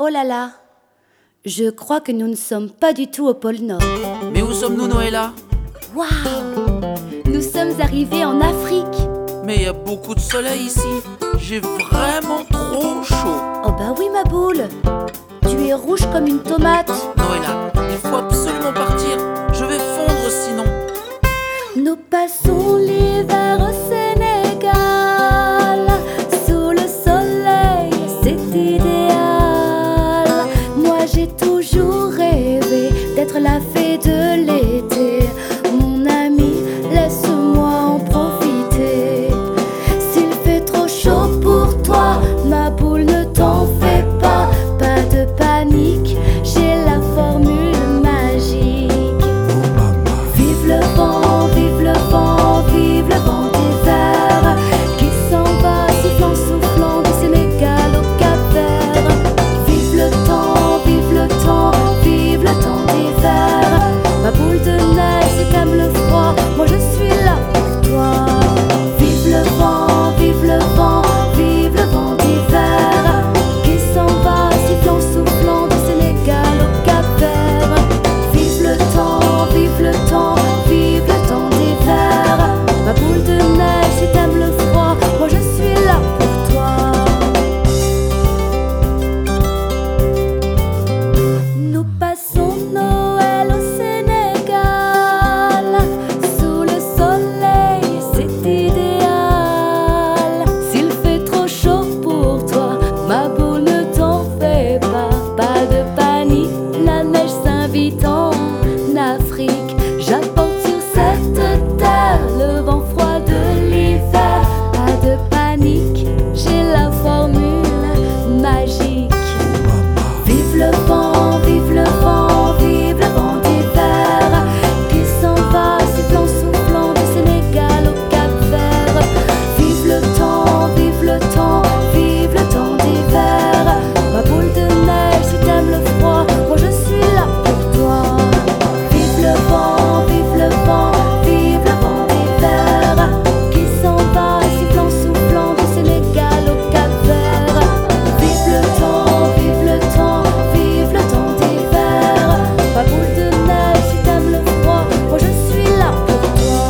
Oh là là, je crois que nous ne sommes pas du tout au pôle Nord. Mais où sommes-nous, Noëlla? Waouh! Nous sommes arrivés en Afrique. Mais il y a beaucoup de soleil ici. J'ai vraiment trop chaud. Oh bah oui ma boule, tu es rouge comme une tomate. Noëlla, il faut absolument partir. Je vais fondre sinon. Nous passons l'hiver au Sénégal. Sous le soleil, c'est idéal. Moi j'ai toujours rêvé d'être la fée de l'été. Mon ami, laisse-moi en profiter. S'il fait trop chaud pour toi, ma boule, ne t'en fais pas. Pas de panique, j'ai la formule magique. Vive le vent, vive le vent, vive le vent d'hiver qui s'en va sifflant, soufflant du Sénégal au Cap-Vert. Vive le temps, vive le temps, vive le temps d'hiver. Ma boule de neige, c'est comme le froid, moi je suis là pour toi. Vive le vent, vive le vent, vive le vent d'hiver qui s'en va sifflant, soufflant du Sénégal au Cap-Vert. Vive le temps, vive le temps, vive le temps d'hiver. Ma boule de neige, si t'aimes le froid, moi je suis là pour toi. Nous passons Noël au Sénégal. Sous le soleil, c'est idéal. S'il fait trop chaud pour toi, ma boule, ne t'en fais pas. Pas de panique, la neige s'invite en Afrique. J'apporte sur cette terre le vent froid de l'hiver. Pas de panique, j'ai la formule magique. Vive le vent, vive le vent, vive le vent d'hiver qui s'en va sifflant, soufflant du Sénégal au Cap-Vert. Vive le temps, vive le temps, vive le temps d'hiver. Ma boule de neige, si t'aimes le froid, moi je suis là pour toi. Vive le vent, vive le vent, vive le vent d'hiver qui s'en va sifflant, soufflant du Sénégal au Cap-Vert. Vive le temps, vive le temps, vive le temps d'hiver. Ma boule de neige, si t'aimes le froid, moi je suis là pour toi.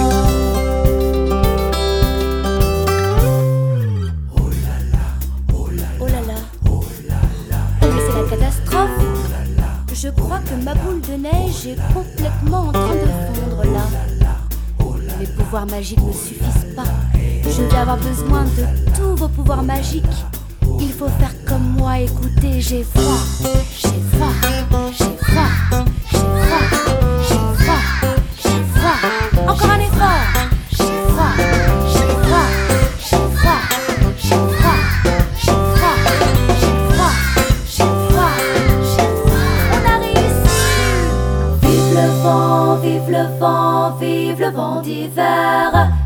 Oh là là, oh là là, oh mais c'est la catastrophe. Je crois que ma boule de neige est complètement en train de fondre là. Mes pouvoirs magiques ne suffisent pas. Je vais avoir besoin de tous vos pouvoirs magiques. Il faut faire comme moi, écoutez, j'ai froid, j'ai froid, j'ai froid, j'ai froid, j'ai froid, j'ai froid. Encore un effort. J'ai froid, j'ai froid, j'ai froid, j'ai froid, j'ai froid, j'ai froid, j'ai froid, j'ai froid. On a réussi. Vive le vent, vive le vent, vive le vent d'hiver